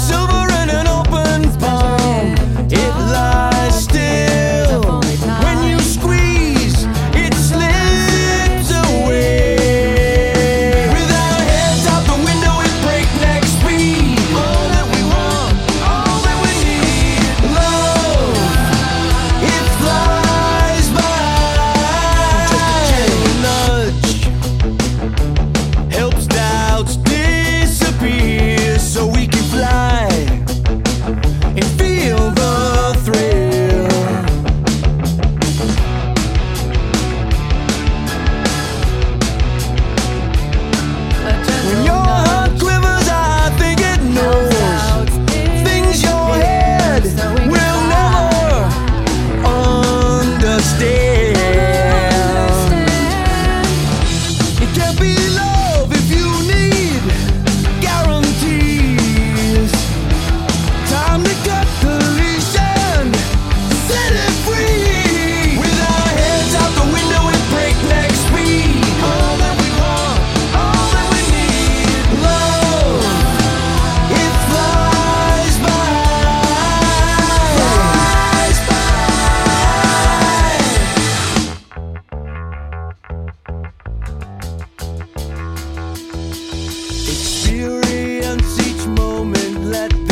silver in an open palm. It lies still. When you squeeze, it slips away. With our heads out the window at breakneck speed. All that we want, all that we need. Love, it flies by. Just a gentle nudge helps doubts disappear, so we can fly and feel the thrill. When your heart quivers, I think it knows things your head will never understand. It can't be love if you need guarantees. Time to cut the leash and set it free. With our heads out the window at breakneck speed. All that we want, all that we need. Love, it flies by. Flies by. Experience each moment, let